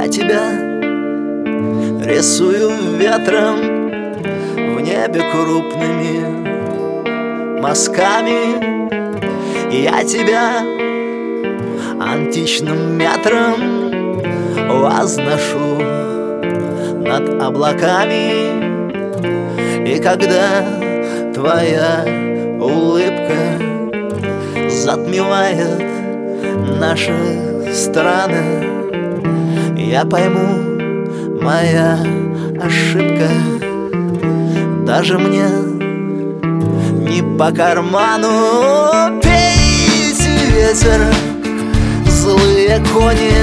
Я тебя рисую ветром в небе крупными мазками. Я тебя античным метром возношу над облаками. И когда твоя улыбка затмевает наши страны, я пойму, моя ошибка даже мне не по карману. Пейте ветер, злые кони,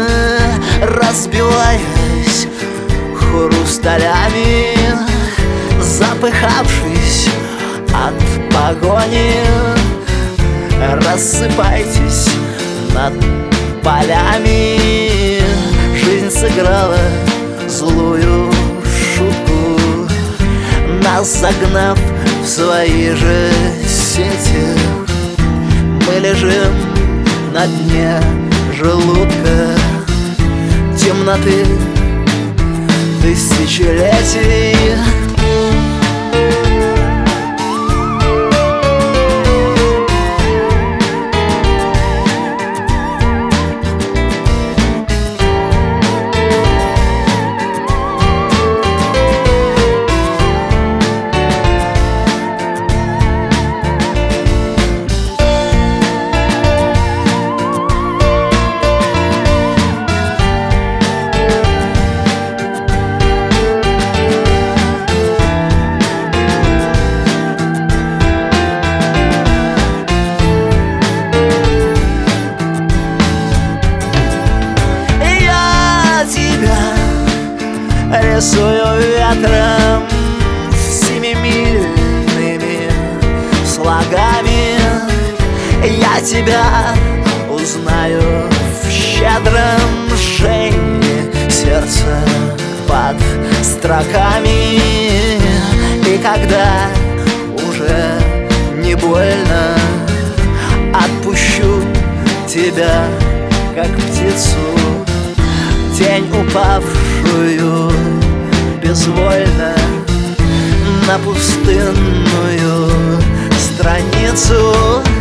разбиваясь хрусталями, запыхавшись от погони, рассыпайтесь над полями. Жизнь сыграла злую шутку, нас загнав в свои же сети. Мы лежим на дне желудка темноты тысячелетий. Рисую ветром семимильными слогами. Я тебя узнаю в щедром жжении сердца под строками. И когда уже не больно, отпущу тебя, как птицу, тень упавшую безвольно на пустынную страницу.